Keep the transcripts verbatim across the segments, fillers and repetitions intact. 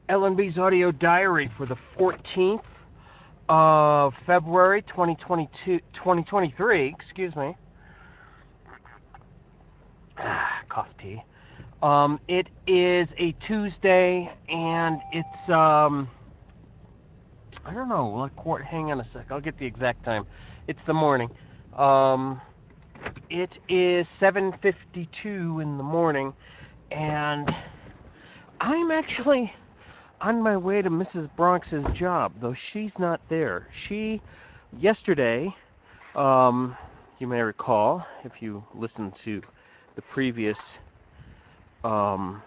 L N B's audio diary for the fourteenth of February twenty twenty-two, twenty twenty-three, excuse me. Ah, cough tea. Um, it is a Tuesday, and it's, um, I don't know, like, hang on a sec, I'll get the exact time. It's the morning. Um, it is seven fifty-two in the morning, and I'm actually on my way to Missus Bronx's job, though she's not there. She, yesterday, um, you may recall, if you listened to the previous um,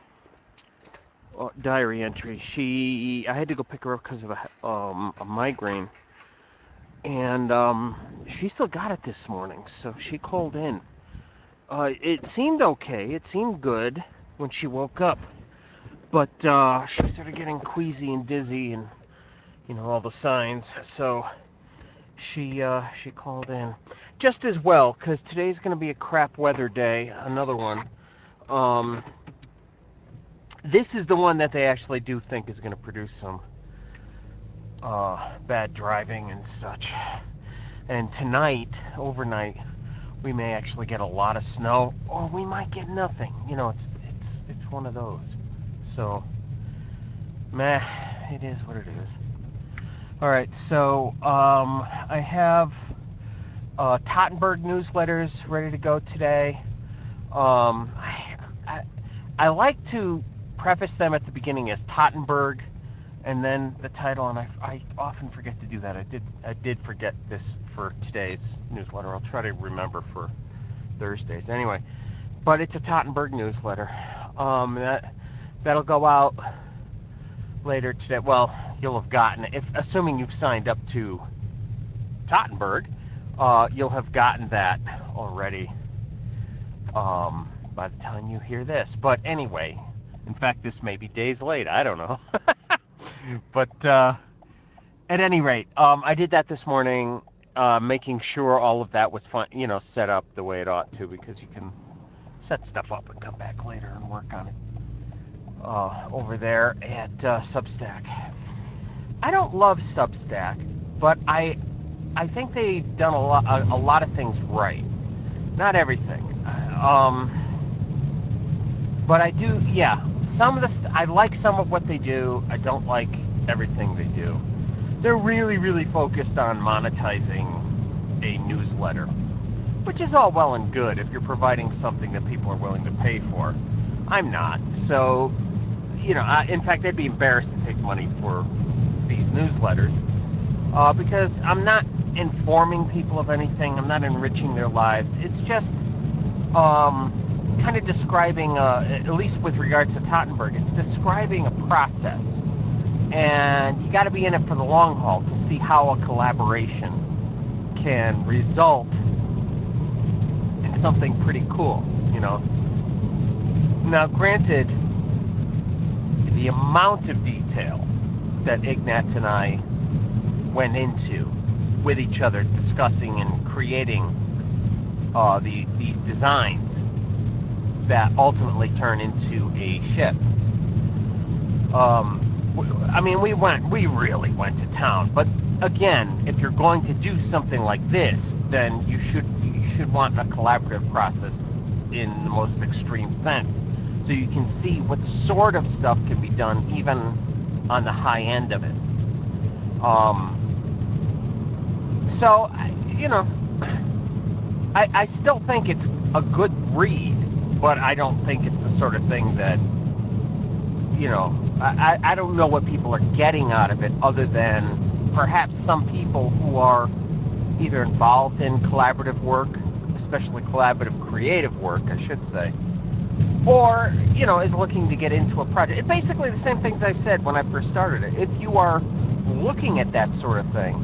diary entry, she, I had to go pick her up because of a, um, a migraine, and um, she still got it this morning, so she called in. Uh, it seemed okay, it seemed good when she woke up. But uh, she started getting queasy and dizzy, and you know all the signs. So she uh, she called in, just as well, because today's going to be a crap weather day. Another one. Um, this is the one that they actually do think is going to produce some uh, bad driving and such. And tonight, overnight, we may actually get a lot of snow, or we might get nothing. You know, it's it's it's one of those. So, meh, it is what it is. All right, so um, I have uh, Tottenberg newsletters ready to go today. Um, I, I, I like to preface them at the beginning as Tottenberg, and then the title, and I, I often forget to do that. I did I did forget this for today's newsletter. I'll try to remember for Thursdays. Anyway, but it's a Tottenberg newsletter. Um, that that'll go out later today. Well, you'll have gotten it, if assuming you've signed up to Tottenberg, uh, you'll have gotten that already um, by the time you hear this. But anyway, in fact, this may be days late. I don't know. But uh, at any rate, um, I did that this morning, uh, making sure all of that was fun, you know, set up the way it ought to, because you can set stuff up and come back later and work on it uh, over there at uh, Substack. I don't love Substack, but I I think they've done a lot a, a lot of things right. Not everything. Um, but I do, yeah. Some of the st- I like some of what they do. I don't like everything they do. They're really, really focused on monetizing a newsletter, which is all well and good if you're providing something that people are willing to pay for. I'm not. So, you know, I, in fact, I'd be embarrassed to take money for these newsletters uh, because I'm not informing people of anything. I'm not enriching their lives. It's just um, kind of describing, uh, at least with regards to Tottenberg, it's describing a process. And you got to be in it for the long haul to see how a collaboration can result in something pretty cool, you know. Now, granted, the amount of detail that Ignatz and I went into with each other, discussing and creating uh, the these designs that ultimately turn into a ship. Um, I mean, we went, we really went to town. But again, if you're going to do something like this, then you should you should want a collaborative process in the most extreme sense, so you can see what sort of stuff can be done even on the high end of it. Um, so, you know, I, I still think it's a good read, but I don't think it's the sort of thing that, you know, I, I don't know what people are getting out of it, other than perhaps some people who are either involved in collaborative work, especially collaborative creative work, I should say, or, you know, is looking to get into a project. It's basically the same things I said when I first started it. If you are looking at that sort of thing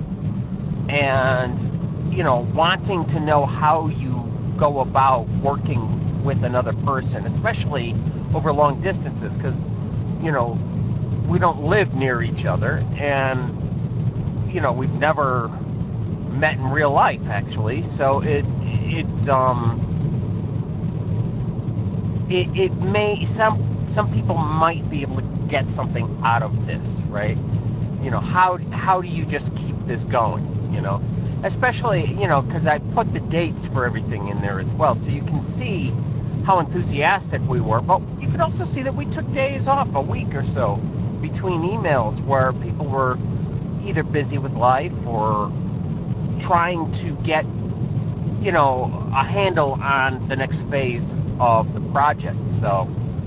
and, you know, wanting to know how you go about working with another person, especially over long distances, because, you know, we don't live near each other, and, you know, we've never met in real life, actually, so it, it, um, it, it may, some some people might be able to get something out of this, right? You know, how how do you just keep this going, you know? Especially, you know, because I put the dates for everything in there as well, so you can see how enthusiastic we were. But you can also see that we took days off, a week or so, between emails where people were either busy with life or trying to get, you know, a handle on the next phase of the project. So,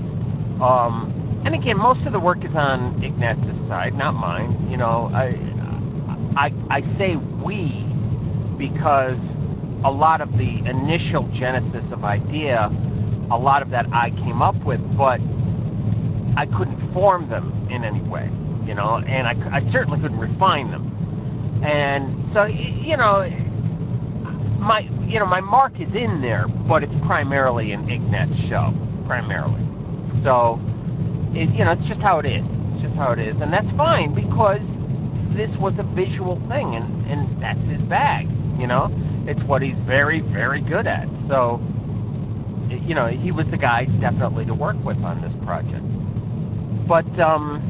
um, and again, most of the work is on Ignaz's side, not mine. You know, I, I, I say we because a lot of the initial genesis of idea, a lot of that I came up with, but I couldn't form them in any way, you know, and I, I certainly couldn't refine them. And so, you know, my, you know, my mark is in there, but it's primarily an Ignatz show, primarily. So, it, you know, it's just how it is. It's just how it is, and that's fine because this was a visual thing, and, and that's his bag, you know? It's what he's very, very good at. So, you know, he was the guy definitely to work with on this project. But um,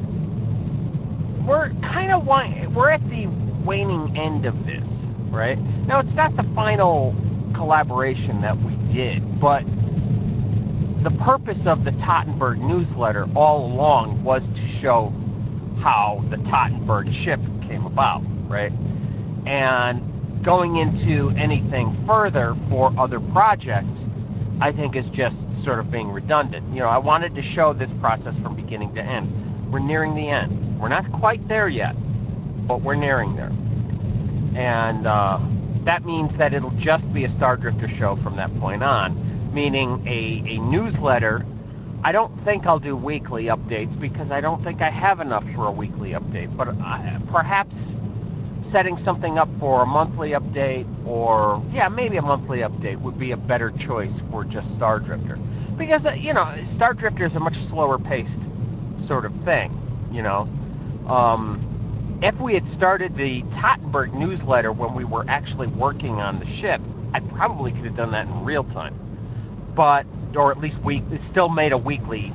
we're kind of, we're at the waning end of this, right? Now, it's not the final collaboration that we did, but the purpose of the Tottenberg newsletter all along was to show how the Tottenberg ship came about, right? And going into anything further for other projects, I think is just sort of being redundant. You know, I wanted to show this process from beginning to end. We're nearing the end. We're not quite there yet, but we're nearing there. And uh, that means that it'll just be a Star Drifter show from that point on, meaning a, a newsletter. I don't think I'll do weekly updates because I don't think I have enough for a weekly update, but I, perhaps setting something up for a monthly update, or yeah, maybe a monthly update would be a better choice for just Star Drifter. Because, uh, you know, Star Drifter is a much slower paced sort of thing, you know. Um, if we had started the Tottenberg newsletter when we were actually working on the ship, I probably could have done that in real time. But, or at least we still made a weekly,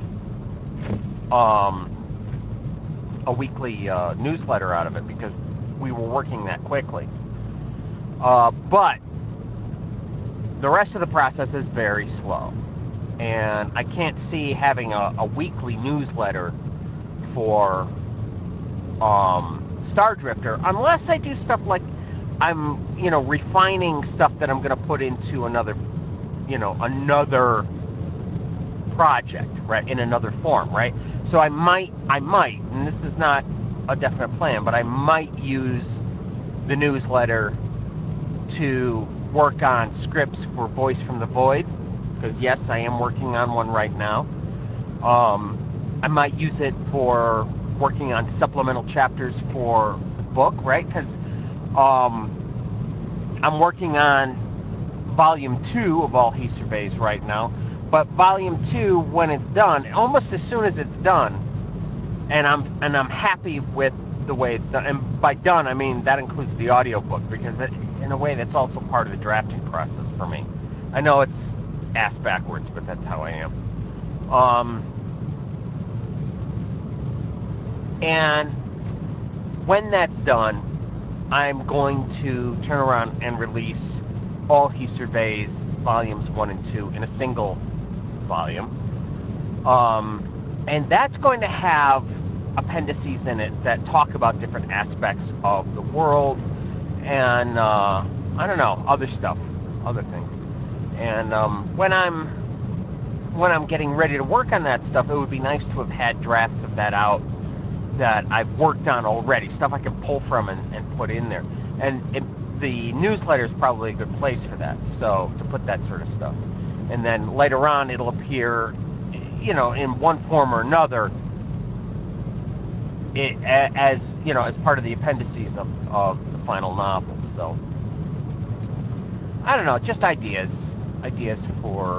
um, a weekly uh, newsletter out of it because we were working that quickly. Uh, but the rest of the process is very slow. And I can't see having a, a weekly newsletter for um, Star Drifter unless I do stuff like I'm, you know, refining stuff that I'm going to put into another, you know, another project, right, in another form, right? So I might, I might, and this is not a definite plan, but I might use the newsletter to work on scripts for Voice from the Void, because yes, I am working on one right now. Um, I might use it for working on supplemental chapters for the book, right? Because um, I'm working on volume two of All He Surveys right now, but volume two, when it's done, almost as soon as it's done, and I'm and I'm happy with the way it's done, and by done I mean that includes the audiobook, because it, in a way that's also part of the drafting process for me. I know it's ass backwards, but that's how I am. Um, and when that's done, I'm going to turn around and release All He Surveys volumes one and two in a single volume. Um, and that's going to have appendices in it that talk about different aspects of the world and, uh, I don't know, other stuff, other things. And um, when I'm when I'm getting ready to work on that stuff, it would be nice to have had drafts of that out that I've worked on already, stuff I can pull from and, and put in there. And it, the newsletter is probably a good place for that, so to put that sort of stuff. And then later on, it'll appear, you know, in one form or another, it, as, you know, as part of the appendices of, of the final novel. So, I don't know, just ideas, ideas for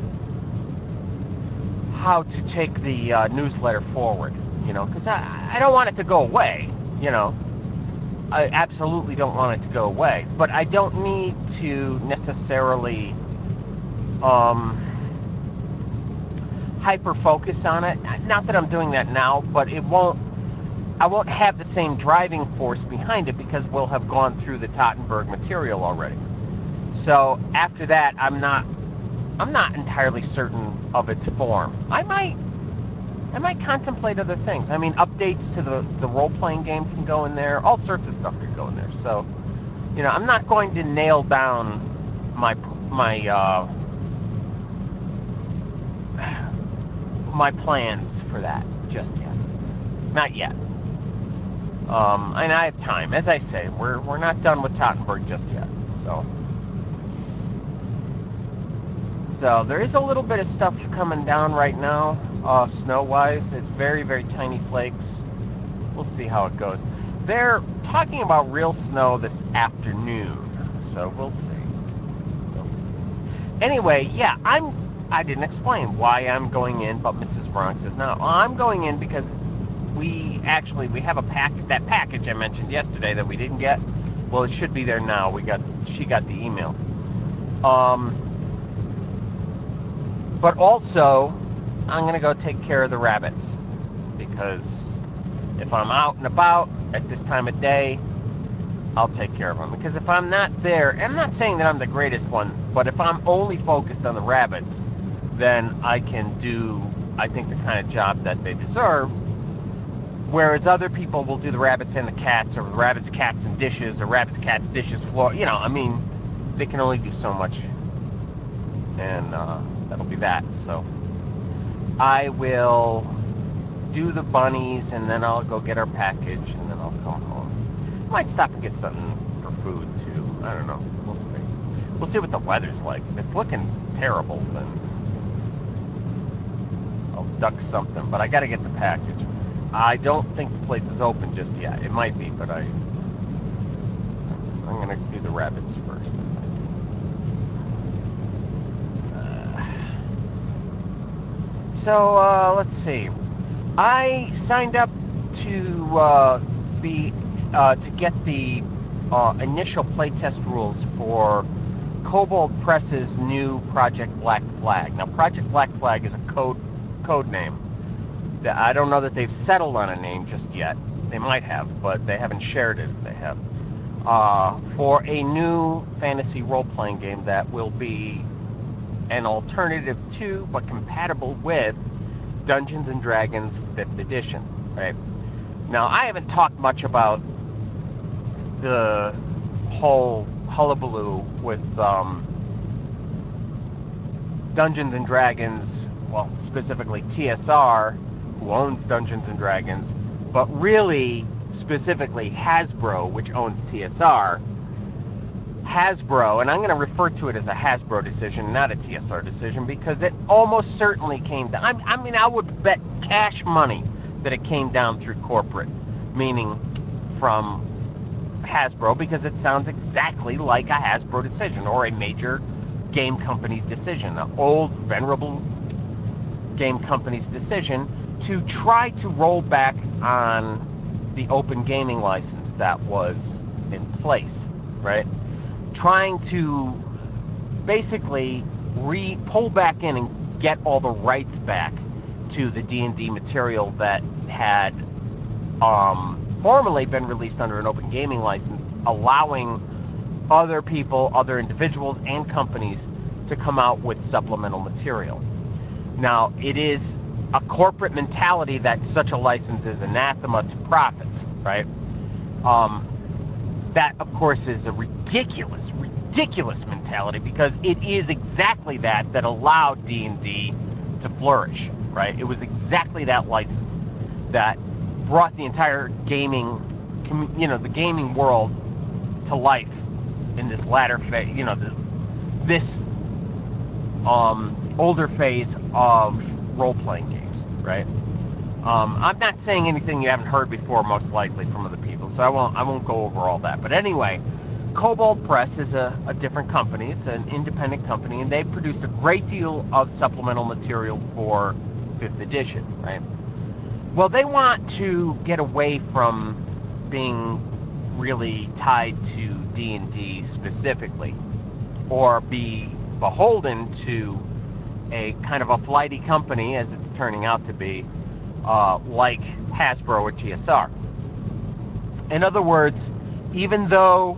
how to take the uh, newsletter forward, you know, because I, I don't want it to go away, you know. I absolutely don't want it to go away, but I don't need to necessarily um, hyper focus on it. Not that I'm doing that now, but it won't. I won't have the same driving force behind it because we'll have gone through the Tottenberg material already. So after that, I'm not. I'm not entirely certain of its form. I might. I might contemplate other things. I mean, updates to the the role-playing game can go in there. All sorts of stuff could go in there. So, you know, I'm not going to nail down my my uh, my plans for that just yet. Not yet. Um, and I have time. As I say, we're we're not done with Tottenberg just yet. So, so there is a little bit of stuff coming down right now, uh, snow-wise. It's very very tiny flakes. We'll see how it goes. They're talking about real snow this afternoon, so we'll see. We'll see. Anyway, yeah, I'm. I didn't explain why I'm going in, but Missus Bronx is now. I'm going in because we actually we have a pack that package I mentioned yesterday that we didn't get. Well, it should be there now. We got she got the email. Um, but also, I'm gonna go take care of the rabbits because if I'm out and about at this time of day, I'll take care of them. Because if I'm not there, I'm not saying that I'm the greatest one, but if I'm only focused on the rabbits, then I can do, I think, the kind of job that they deserve. Whereas other people will do the rabbits and the cats, or the rabbits, cats, and dishes, or rabbits, cats, dishes, floor. You know, I mean, they can only do so much. And uh, that'll be that. So I will do the bunnies, and then I'll go get our package, and then I'll come home. I might stop and get something for food, too. I don't know. We'll see. We'll see what the weather's like. If it's looking terrible, then I'll duck something. But I got to get the package. I don't think the place is open just yet. It might be, but I, I'm going to do the rabbits first. Uh, so, uh, let's see. I signed up to uh, be uh, to get the uh, initial playtest rules for Kobold Press's new Project Black Flag. Now, Project Black Flag is a code code name. I don't know that they've settled on a name just yet. They might have, but they haven't shared it if they have. Uh, for a new fantasy role-playing game that will be an alternative to, but compatible with, Dungeons and Dragons fifth edition, right? Now, I haven't talked much about the whole hullabaloo with um, Dungeons and Dragons, well, specifically T S R, who owns Dungeons and Dragons, but really, specifically Hasbro, which owns T S R. Hasbro, and I'm going to refer to it as a Hasbro decision, not a T S R decision, because it almost certainly came down. I mean, I would bet cash money that it came down through corporate, meaning from Hasbro, because it sounds exactly like a Hasbro decision or a major game company's decision, an old, venerable game company's decision to try to roll back on the open gaming license that was in place, right? Trying to basically re pull back in and get all the rights back to the D and D material that had um, formerly been released under an open gaming license, allowing other people, other individuals, and companies to come out with supplemental material. Now, it is a corporate mentality that such a license is anathema to profits, right? Um, that, of course, is a ridiculous, ridiculous mentality, because it is exactly that that allowed D and D to flourish, right? It was exactly that license that brought the entire gaming, you know, the gaming world to life in this latter phase, you know, this um, older phase of role-playing games, right? Um, I'm not saying anything you haven't heard before, most likely from other people, so I won't I won't go over all that. But anyway, Kobold Press is a, a different company. It's an independent company, and they've produced a great deal of supplemental material for fifth edition, right? Well, they want to get away from being really tied to D and D specifically, or be beholden to a kind of a flighty company, as it's turning out to be, uh, like Hasbro or T S R. In other words, even though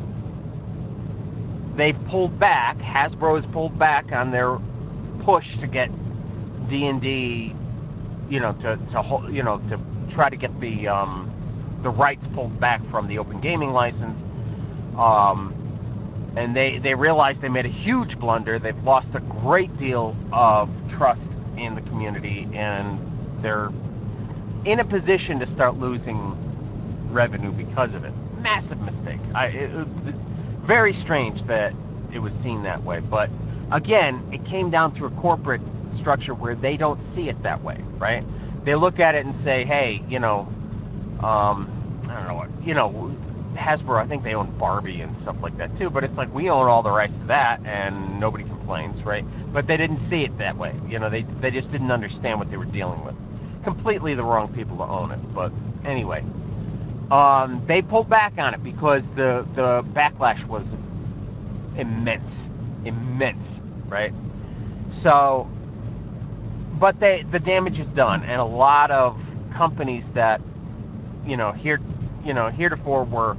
they've pulled back, Hasbro has pulled back on their push to get D and D, you know, to to hold, you know, to try to get the um, the rights pulled back from the Open Gaming license. Um, and they they realized they made a huge blunder. They've lost a great deal of trust in the community, and they're in a position to start losing revenue because of it. Massive mistake. I, it, it, very strange that it was seen that way, but again, it came down to a corporate structure where they don't see it that way, right? They look at it and say, hey, you know, um, I don't know what, you know, Hasbro, I think they own Barbie and stuff like that too, but it's like, we own all the rights to that and nobody complains, right? But they didn't see it that way. You know, they, they just didn't understand what they were dealing with. Completely the wrong people to own it, but anyway. Um, they pulled back on it because the, the backlash was immense, immense, right? So, but they, the damage is done, and a lot of companies that, you know, here, you know, heretofore were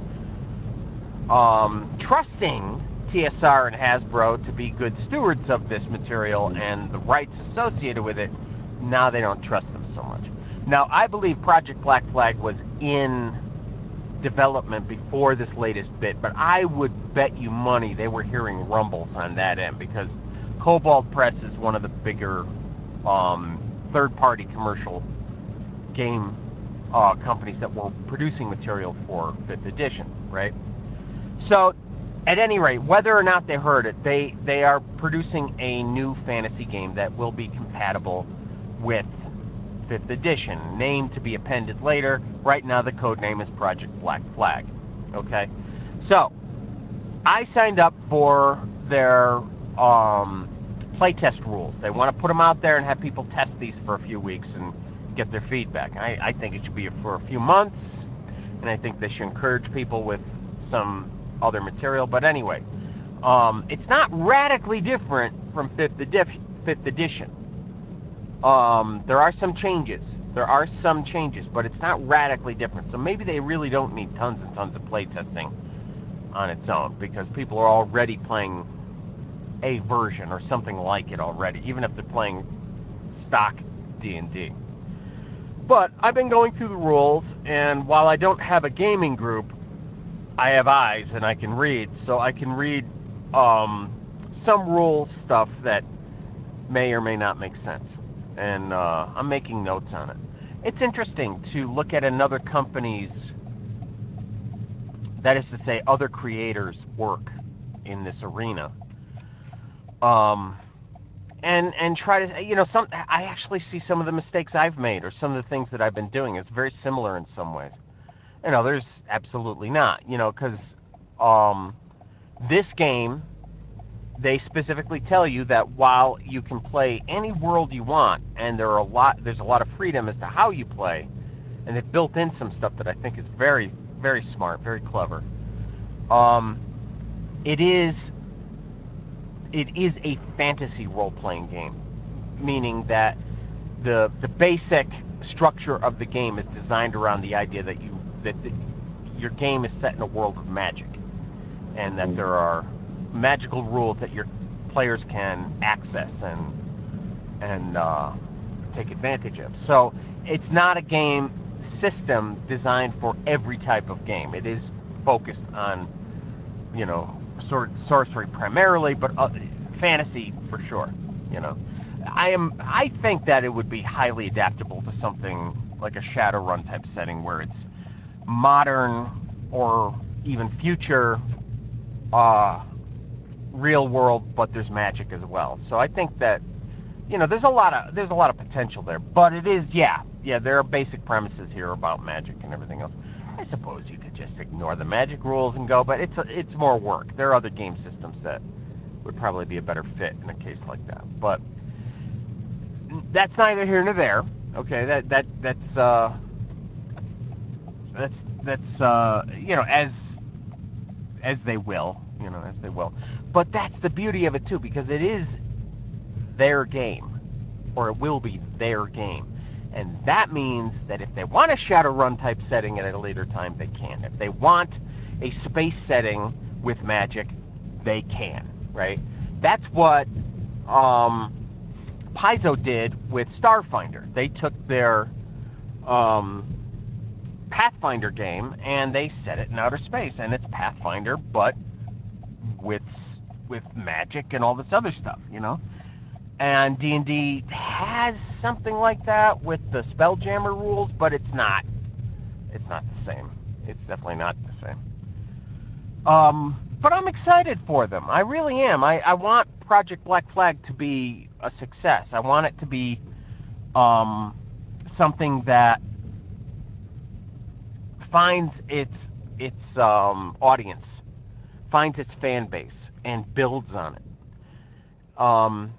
um, trusting T S R and Hasbro to be good stewards of this material and the rights associated with it, now they don't trust them so much. Now, I believe Project Black Flag was in development before this latest bit, but I would bet you money they were hearing rumbles on that end, because Cobalt Press is one of the bigger um, third-party commercial game uh, companies that were producing material for fifth edition, right? So, at any rate, whether or not they heard it, they, they are producing a new fantasy game that will be compatible with fifth edition, named to be appended later. Right now the code name is Project Black Flag. Okay, so I signed up for their um, playtest rules. They want to put them out there and have people test these for a few weeks and get their feedback. I, I think it should be for a few months, and I think they should encourage people with some other material. But anyway, um, it's not radically different from fifth edition. Fifth edition. Um, there are some changes. There are some changes, but it's not radically different. So maybe they really don't need tons and tons of playtesting on its own, because people are already playing a version or something like it already, even if they're playing stock D and D. But I've been going through the rules, and while I don't have a gaming group, I have eyes and I can read. So I can read um, some rules stuff that may or may not make sense. And uh, I'm making notes on it. It's interesting to look at another company's, that is to say, other creators' work in this arena, um, and and try to, you know, some. I actually see some of the mistakes I've made, or some of the things that I've been doing. It's very similar in some ways, and others absolutely not. You know, because um, this game, they specifically tell you that while you can play any world you want, and there are a lot, there's a lot of freedom as to how you play, and they've built in some stuff that I think is very, very smart, very clever. Um, it is, it is a fantasy role-playing game, meaning that the the basic structure of the game is designed around the idea that you that the, your game is set in a world of magic, and that there are magical rules that your players can access and and uh, take advantage of. So it's not a game system designed for every type of game. It is focused on, you know, sort sorcery primarily, but uh, fantasy for sure. You know, I am. I think that it would be highly adaptable to something like a Shadowrun type setting, where it's modern or even future. Uh, real world, but there's magic as well. So I think that, you know, there's a lot of there's a lot of potential there. But it is, yeah, yeah, there are basic premises here about magic and everything else. I suppose you could just ignore the magic rules and go, but it's a, it's more work. There are other game systems that would probably be a better fit in a case like that. But that's neither here nor there. Okay, that that that's uh, that's that's uh, you know, as as they will, you know, as they will. But that's the beauty of it too, because it is their game, or it will be their game. And that means that if they want a Shadowrun type setting at a later time, they can. If they want a space setting with magic, they can, right? That's what um, Paizo did with Starfinder. They took their um, Pathfinder game and they set it in outer space, and it's Pathfinder, but with with magic and all this other stuff, you know? And D and D has something like that with the Spelljammer rules, but it's not. It's not the same. It's definitely not the same. Um, but I'm excited for them. I really am. I, I want Project Black Flag to be a success. I want it to be um, something that finds its its um, audience, finds its fan base, and builds on it. Um,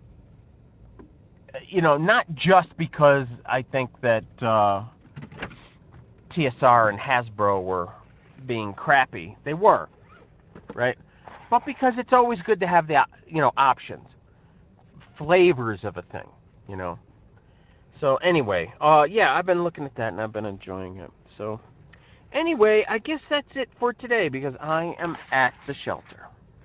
you know, not just because I think that uh, T S R and Hasbro were being crappy. They were, right? But because it's always good to have the, you know, options, flavors of a thing, you know. So anyway, uh, yeah, I've been looking at that and I've been enjoying it. So anyway, I guess that's it for today because I am at the shelter.